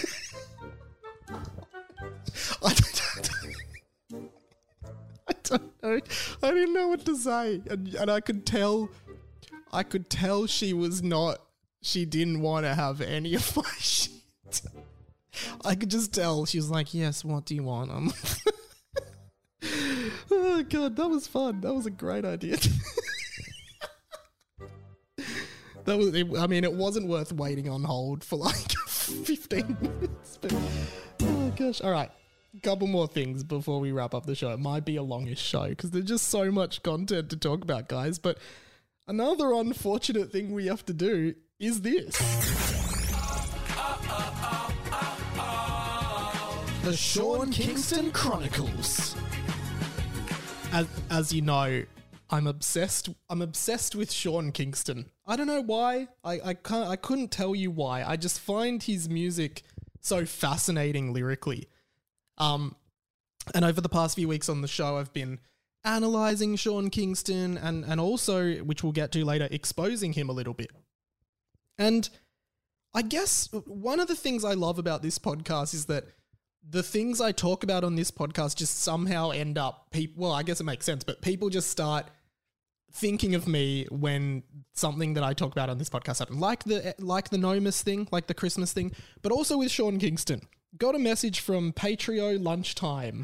I don't know. I didn't know what to say, and I could tell. She didn't want to have any of my shit. I could just tell. She was like, "Yes, what do you want?" Oh god, that was fun. That was a great idea. It wasn't worth waiting on hold for like 15 minutes. But, oh gosh. All right. Couple more things before we wrap up the show. It might be a longish show because there's just so much content to talk about, guys. But another unfortunate thing we have to do is this. The Sean Kingston Chronicles. As you know, I'm obsessed with Sean Kingston. I don't know why. I couldn't tell you why. I just find his music so fascinating lyrically. And over the past few weeks on the show, I've been analysing Sean Kingston and also, which we'll get to later, exposing him a little bit. And I guess one of the things I love about this podcast is that the things I talk about on this podcast just somehow end up, well, I guess it makes sense, but people just start thinking of me when something that I talk about on this podcast happens. Like the Nomus thing, like the Christmas thing, but also with Sean Kingston. Got a message from Patrio Lunchtime.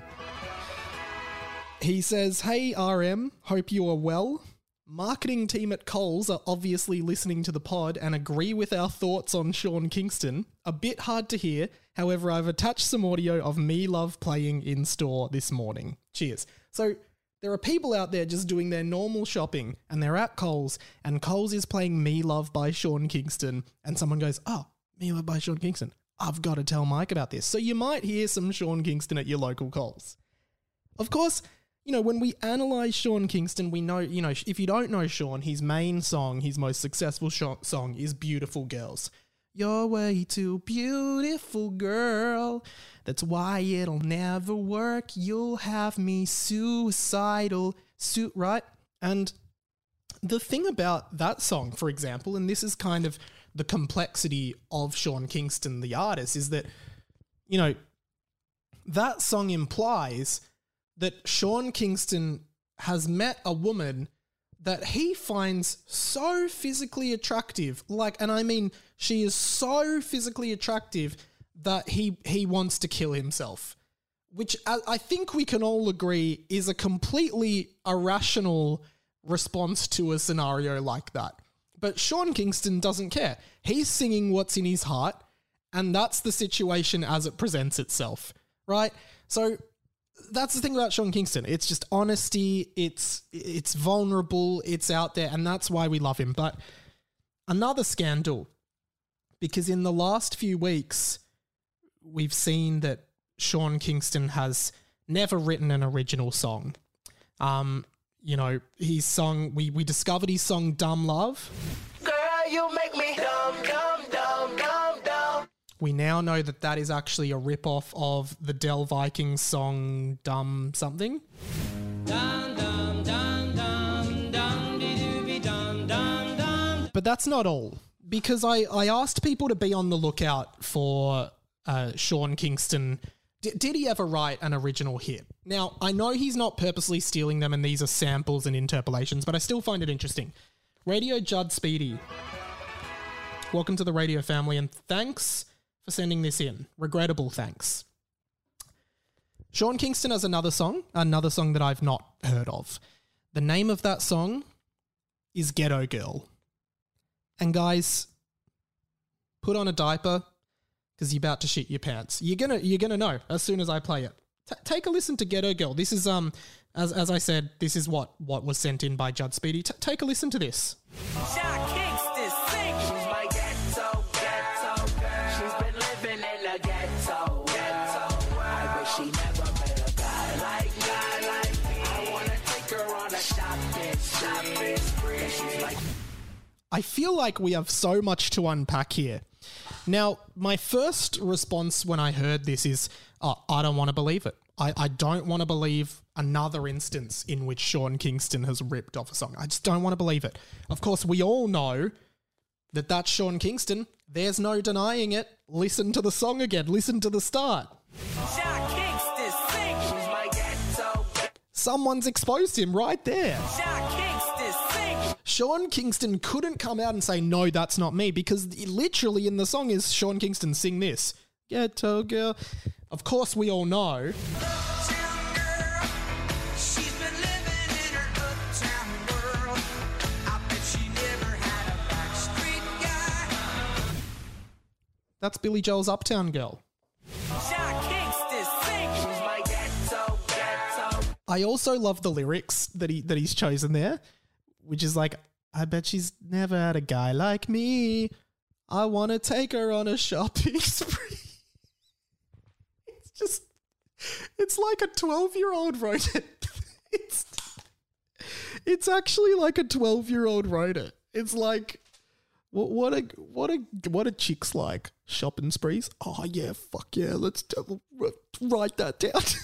He says, "Hey RM, hope you are well. Marketing team at Coles are obviously listening to the pod and agree with our thoughts on Sean Kingston. A bit hard to hear. However, I've attached some audio of Me Love playing in store this morning. Cheers." So there are people out there just doing their normal shopping and they're at Coles and Coles is playing Me Love by Sean Kingston and someone goes, "Oh, Me Love by Sean Kingston. I've got to tell Mike about this." So you might hear some Sean Kingston at your local Coles. Of course, when we analyse Sean Kingston, we know, if you don't know Sean, his main song, his most successful song is Beautiful Girls. You're way too beautiful, girl. That's why it'll never work. You'll have me suicidal, right? And the thing about that song, for example, and this is kind of the complexity of Sean Kingston, the artist, is that, that song implies that Sean Kingston has met a woman that he finds so physically attractive, and I mean, she is so physically attractive that he wants to kill himself, which I think we can all agree is a completely irrational response to a scenario like that. But Sean Kingston doesn't care. He's singing what's in his heart, and that's the situation as it presents itself, right? So that's the thing about Sean Kingston. It's just honesty, it's vulnerable, it's out there, and that's why we love him. But another scandal, because in the last few weeks, we've seen that Sean Kingston has never written an original song. His song, we discovered his song Dumb Love. Girl, you make me dumb, dumb, dumb, dumb, dumb. We now know that is actually a rip-off of the Del Vikings song Dumb Something. Dum, dum, dum, dum, dum, dee-doo-be, dum, dum, dum. But that's not all, because I asked people to be on the lookout for Sean Kingston. Did he ever write an original hit? Now, I know he's not purposely stealing them and these are samples and interpolations, but I still find it interesting. Radio Judd Speedy. Welcome to the radio family and thanks for sending this in. Regrettable thanks. Sean Kingston has another song that I've not heard of. The name of that song is Ghetto Girl. And guys, put on a diaper because you're about to shit your pants. You're gonna know as soon as I play it. Take a listen to Ghetto Girl. This is as I said, this is what was sent in by Judd Speedy. Take a listen to this. Sean Kingston sing. She's my ghetto girl. She's been living in the ghetto. I wish she never met a guy like me. I feel like we have so much to unpack here. Now, my first response when I heard this is, I don't want to believe it. I don't want to believe another instance in which Sean Kingston has ripped off a song. I just don't want to believe it. Of course, we all know that that's Sean Kingston. There's no denying it. Listen to the song again. Listen to the start. Someone's exposed him right there. Sean Kingston couldn't come out and say, no, that's not me, because literally in the song is Sean Kingston sing this. Ghetto girl. Of course, we all know. That's Billy Joel's Uptown Girl. I also love the lyrics that he's chosen there, which is like, I bet she's never had a guy like me. I want to take her on a shopping spree. It's like a 12-year-old wrote it. It's actually like a 12-year-old wrote it. It's like, what a chick's like. Shopping sprees. Oh yeah, fuck yeah. Let's write that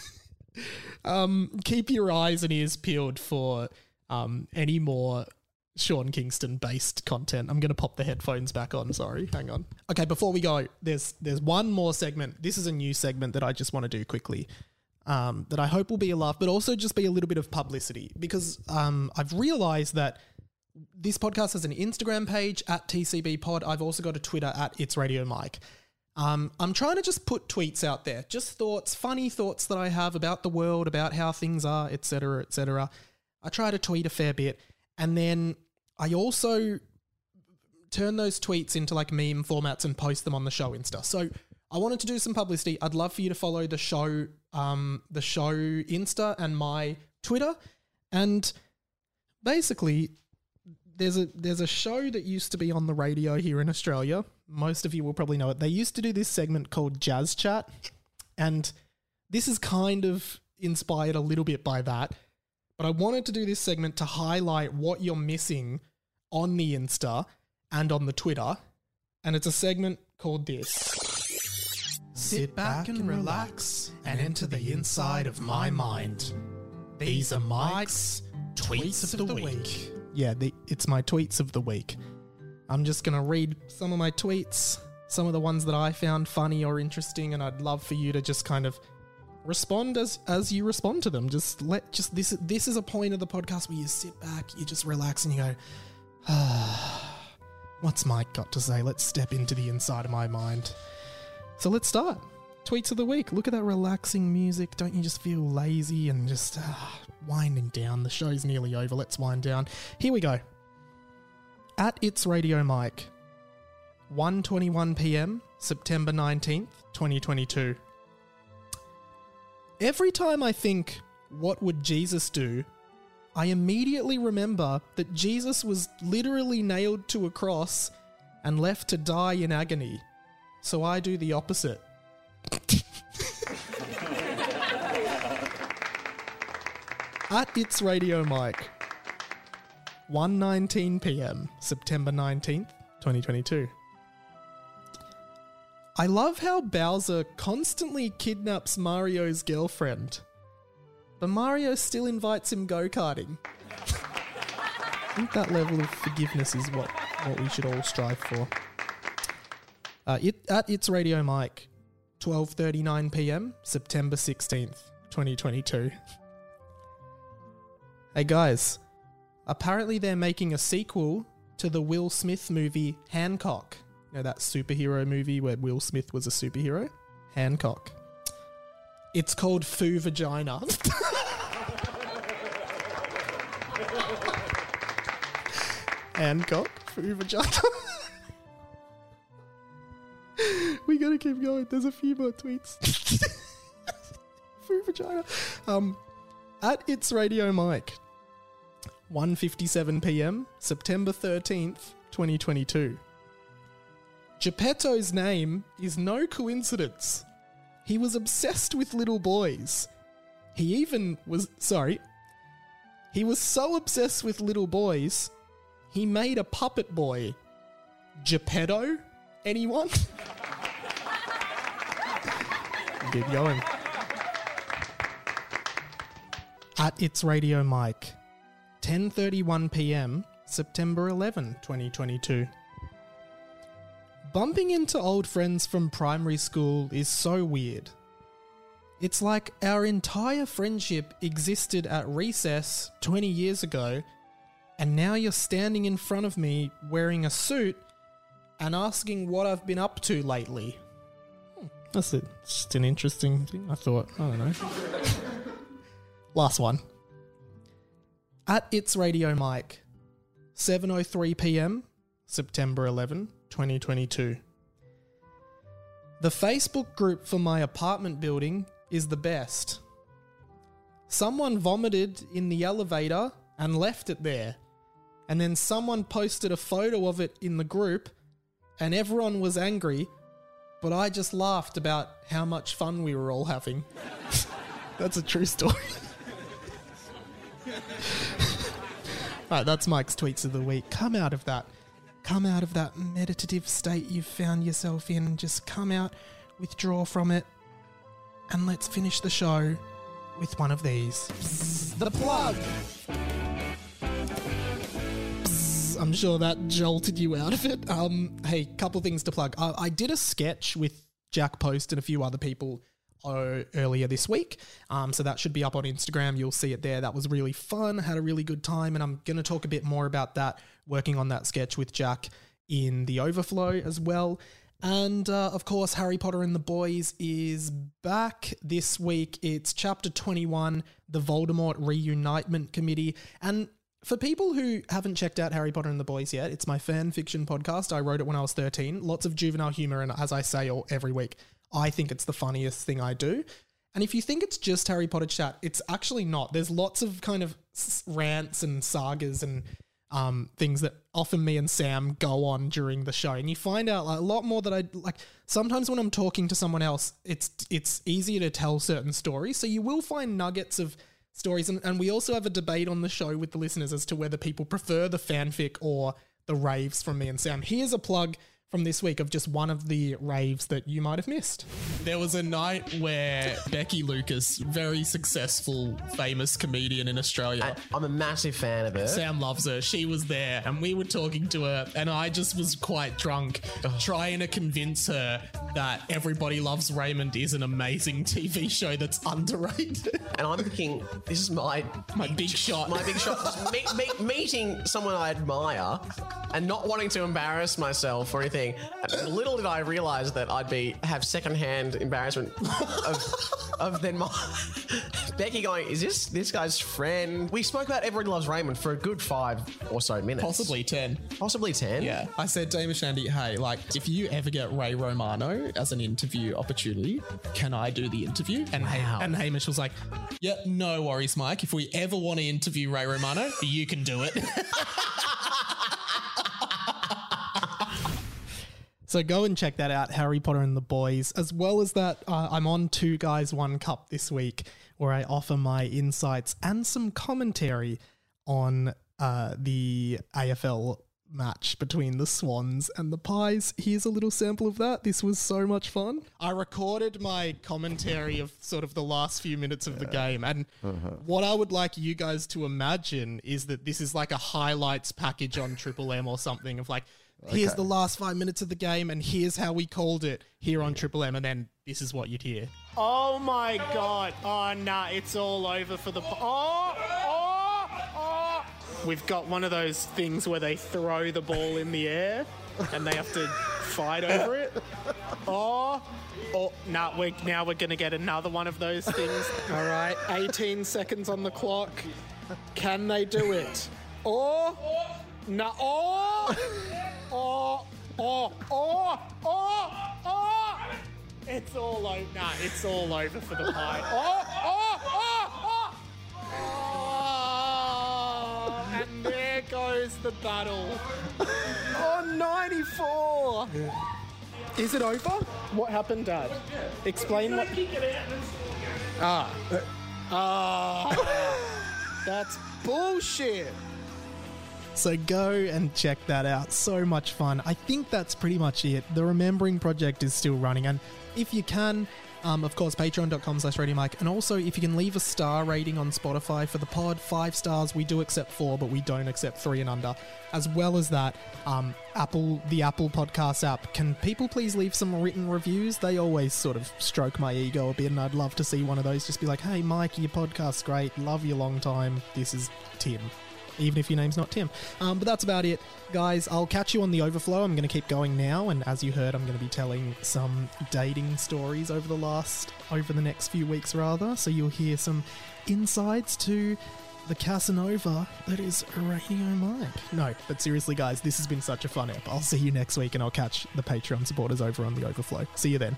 down. Keep your eyes and ears peeled for any more Sean Kingston based content. I'm going to pop the headphones back on. Sorry, hang on. Okay, before we go, there's one more segment. This is a new segment that I just want to do quickly. That I hope will be a laugh, but also just be a little bit of publicity, because I've realized that this podcast has an Instagram page at TCB Pod. I've also got a Twitter at It's Radio Mike. I'm trying to just put tweets out there, just thoughts, funny thoughts that I have about the world, about how things are, etc., etc. I try to tweet a fair bit, and then I also turn those tweets into like meme formats and post them on the show Insta. So I wanted to do some publicity. I'd love for you to follow the show Insta and my Twitter. And basically, there's a show that used to be on the radio here in Australia. Most of you will probably know it. They used to do this segment called Jazz Chat, and this is kind of inspired a little bit by that. But I wanted to do this segment to highlight what you're missing on the Insta and on the Twitter. And it's a segment called this. Sit back and relax and enter the inside of my mind. These are Mike's Tweets of the Week. Yeah, it's my Tweets of the Week. I'm just going to read some of my tweets, some of the ones that I found funny or interesting, and I'd love for you to just kind of respond as you respond to them. This is a point of the podcast where you sit back, you just relax, and you go, what's Mike got to say? Let's step into the inside of my mind. So let's start. Tweets of the week. Look at that relaxing music. Don't you just feel lazy and just winding down? The show's nearly over. Let's wind down. Here we go. At It's Radio Mike, 1:21 p.m, September 19th, 2022. Every time I think, what would Jesus do? I immediately remember that Jesus was literally nailed to a cross and left to die in agony. So I do the opposite. At It's Radio Mike, 1:19 p.m, September 19th, 2022. I love how Bowser constantly kidnaps Mario's girlfriend, but Mario still invites him go-karting. I think that level of forgiveness is what we should all strive for. At It's Radio Mike, 12:39 p.m, September 16th, 2022. Hey guys, apparently they're making a sequel to the Will Smith movie Hancock. You know that superhero movie where Will Smith was a superhero? Hancock. It's called Foo Vagina. Hancock, Foo Vagina. We gotta keep going. There's a few more tweets. Foo Vagina. At It's Radio Mike, 1:57 p.m, September 13th, 2022. Geppetto's name is no coincidence. He was obsessed with little boys. He was so obsessed with little boys, He made a puppet boy. Geppetto? Anyone? Keep going. At It's Radio Mike. 10:31 p.m. September 11, 2022. Bumping into old friends from primary school is so weird. It's like our entire friendship existed at recess 20 years ago, and now you're standing in front of me wearing a suit and asking what I've been up to lately. That's it. It's just an interesting thing, I thought. I don't know. Last one. At It's Radio Mike. 7:03 p.m. September 11, 2022. The Facebook group for my apartment building is the best. Someone vomited in the elevator and left it there. And then someone posted a photo of it in the group and everyone was angry, but I just laughed about how much fun we were all having. That's a true story. Right, that's Mike's Tweets of the Week. Come out of that meditative state you've found yourself in. Just come out, withdraw from it, and let's finish the show with one of these. The plug! I'm sure that jolted you out of it. Hey, couple things to plug. I did a sketch with Jack Post and a few other people earlier this week. So that should be up on Instagram. You'll see it there. That was really fun. Had a really good time. And I'm going to talk a bit more about that, working on that sketch with Jack in The Overflow as well. And of course, Harry Potter and the Boys is back this week. It's chapter 21, the Voldemort Reunitement Committee. And for people who haven't checked out Harry Potter and the Boys yet, it's my fan fiction podcast. I wrote it when I was 13. Lots of juvenile humor. And as I say every week, I think it's the funniest thing I do. And if you think it's just Harry Potter chat, it's actually not. There's lots of kind of rants and sagas and things that often me and Sam go on during the show. And you find out a lot more that I like. Sometimes when I'm talking to someone else, it's easier to tell certain stories. So you will find nuggets of stories. And we also have a debate on the show with the listeners as to whether people prefer the fanfic or the raves from me and Sam. Here's a plug from this week of just one of the raves that you might have missed. There was a night where Becky Lucas, very successful, famous comedian in Australia. I'm a massive fan of her. Sam loves her. She was there and we were talking to her and I just was quite drunk trying to convince her that Everybody Loves Raymond is an amazing TV show that's underrated. And I'm thinking, this is my big shot. My big shot. Meeting someone I admire and not wanting to embarrass myself or anything. Little did I realise that I'd have secondhand embarrassment of then Becky going, is this guy's friend? We spoke about Everybody Loves Raymond for a good 5 or so minutes. Possibly 10. Possibly 10? Yeah. I said to Hamish and Andy, hey, like, if you ever get Ray Romano as an interview opportunity, can I do the interview? And, and Hamish was like, yeah, no worries, Mike. If we ever want to interview Ray Romano, you can do it. So go and check that out, Harry Potter and the Boys. As well as that, I'm on 2 Guys, 1 Cup this week, where I offer my insights and some commentary on the AFL match between the Swans and the Pies. Here's a little sample of that. This was so much fun. I recorded my commentary of sort of the last few minutes of the game, and what I would like you guys to imagine is that this is like a highlights package on Triple M or something of like, here's the last 5 minutes of the game, and here's how we called it here on Triple M, and then this is what you'd hear. Oh my God. Oh, nah, it's all over for the... We've got one of those things where they throw the ball in the air, and they have to fight over it. Now we're going to get another one of those things. All right, 18 seconds on the clock. Can they do it? It's all over. Nah, it's all over for the Pie. And there goes the battle. 94. Is it over? What happened, Dad? Explain what... That's bullshit. So go and check that out. So much fun. I think that's pretty much it. The Remembering Project is still running, and if you can, of course, patreon.com/RadioMike. And also, if you can leave a star rating on Spotify for the pod, 5 stars. We do accept 4, but we don't accept 3 and under. As well as that, the Apple Podcast app. Can people please leave some written reviews? They always sort of stroke my ego a bit, and I'd love to see one of those. Just be like, hey, Mike, your podcast's great. Love you long time. This is Tim. Even if your name's not Tim. But that's about it, guys. I'll catch you on the overflow. I'm going to keep going now, and as you heard, I'm going to be telling some dating stories over the next few weeks, rather. So you'll hear some insights to the Casanova that is Radio Mike. No, but seriously, guys, this has been such a fun ep. I'll see you next week, and I'll catch the Patreon supporters over on the overflow. See you then.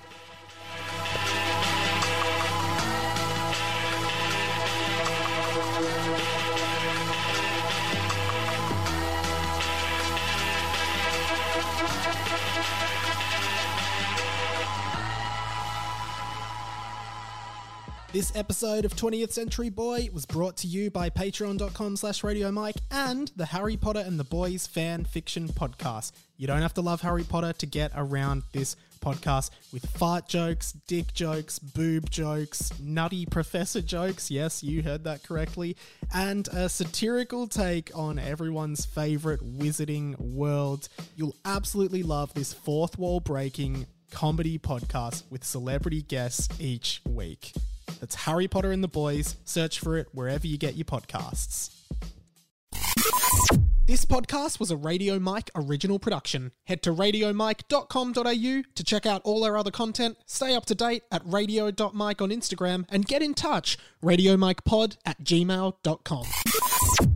This episode of 20th Century Boy was brought to you by patreon.com/RadioMike and the Harry Potter and the Boys fan fiction podcast. You don't have to love Harry Potter to get around this podcast with fart jokes, dick jokes, boob jokes, nutty professor jokes, yes, you heard that correctly, and a satirical take on everyone's favorite wizarding world. You'll absolutely love this fourth wall breaking comedy podcast with celebrity guests each week. That's Harry Potter and the Boys. Search for it wherever you get your podcasts. This podcast was a Radio Mike original production. Head to radiomike.com.au to check out all our other content, stay up to date at radio.mike on Instagram, and get in touch, radiomikepod@gmail.com.